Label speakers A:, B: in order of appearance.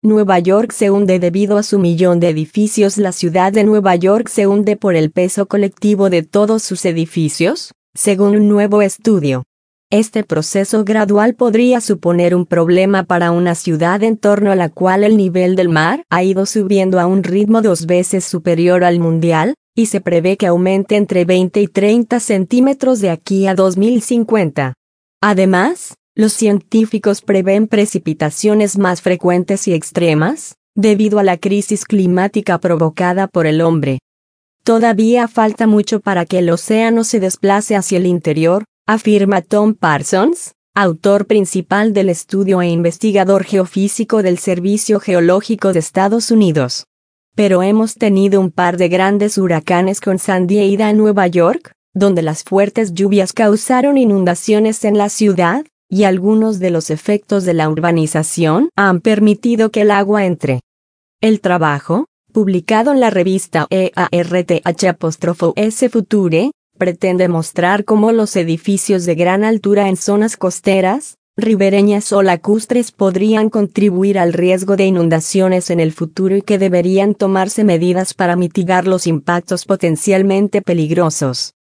A: Nueva York se hunde debido a su millón de edificios. La ciudad de Nueva York se hunde por el peso colectivo de todos sus edificios, según un nuevo estudio. Este proceso gradual podría suponer un problema para una ciudad en torno a la cual el nivel del mar ha ido subiendo a un ritmo 2 veces superior al mundial, y se prevé que aumente entre 20 y 30 centímetros de aquí a 2050. Además, los científicos prevén precipitaciones más frecuentes y extremas, debido a la crisis climática provocada por el hombre. Todavía falta mucho para que el océano se desplace hacia el interior, afirma Tom Parsons, autor principal del estudio e investigador geofísico del Servicio Geológico de Estados Unidos. Pero hemos tenido un par de grandes huracanes con Sandy e Ida en Nueva York, donde las fuertes lluvias causaron inundaciones en la ciudad, y algunos de los efectos de la urbanización han permitido que el agua entre. El trabajo, publicado en la revista EARTH_S Future, pretende mostrar cómo los edificios de gran altura en zonas costeras, ribereñas o lacustres podrían contribuir al riesgo de inundaciones en el futuro y que deberían tomarse medidas para mitigar los impactos potencialmente peligrosos.